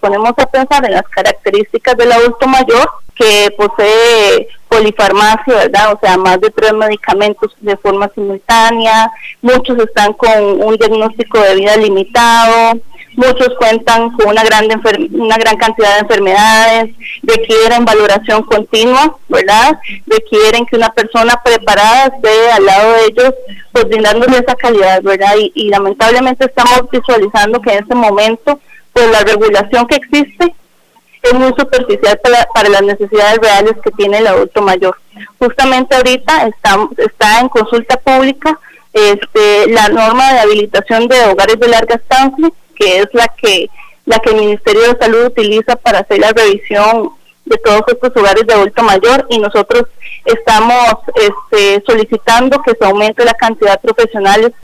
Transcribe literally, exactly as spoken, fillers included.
ponemos a pensar en las características del adulto mayor, que posee polifarmacia, ¿verdad? O sea, más de tres medicamentos de forma simultánea, muchos están con un diagnóstico de vida limitado, muchos cuentan con una gran, una gran cantidad de enfermedades, requieren valoración continua, ¿verdad? Requieren que una persona preparada esté al lado de ellos, pues brindándole esa calidad, ¿verdad? Y, y lamentablemente estamos visualizando que en este momento, pues la regulación que existe es muy superficial para, para las necesidades reales que tiene el adulto mayor. Justamente ahorita está, está en consulta pública este, la norma de habilitación de hogares de larga estancia, que es la que la que el Ministerio de Salud utiliza para hacer la revisión de todos estos hogares de adulto mayor, y nosotros estamos este, solicitando que se aumente la cantidad de profesionales